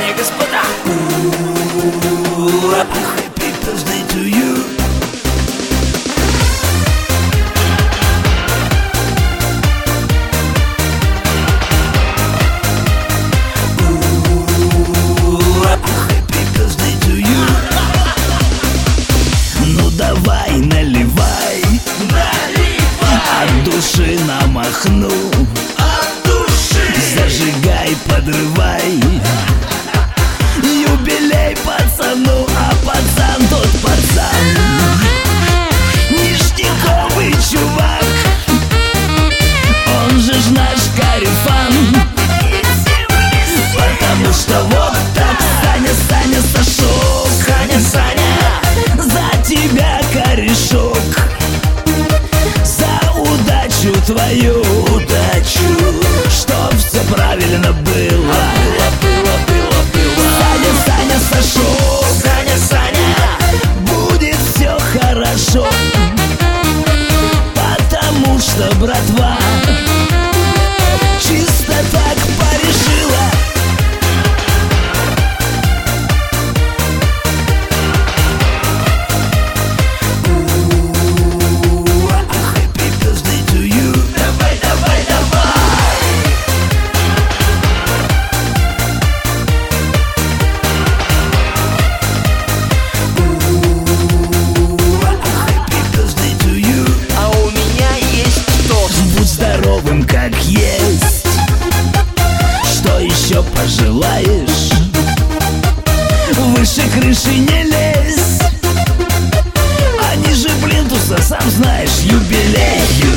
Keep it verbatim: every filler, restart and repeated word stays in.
и господа. Happy birthday to you. Happy birthday to you. Ну давай, наливай, наливай, от души намахну, от души. Зажигай, подрывай, юбилей пацану, а пацан тот пацан, ништяковый чувак, он же ж наш корефан. Потому что вот так Саня, Саня, Сашок, Саня, Саня, за тебя корешок, за удачу твою, удачу, чтоб все правильно было. Было, было, было. Саня, Саня, Сашок, Саня, Саня, будет все хорошо, потому что братва чисто так порешила. Как есть, что еще пожелаешь? Выше крыши не лезь, они же плинтуса, сам знаешь, юбилей.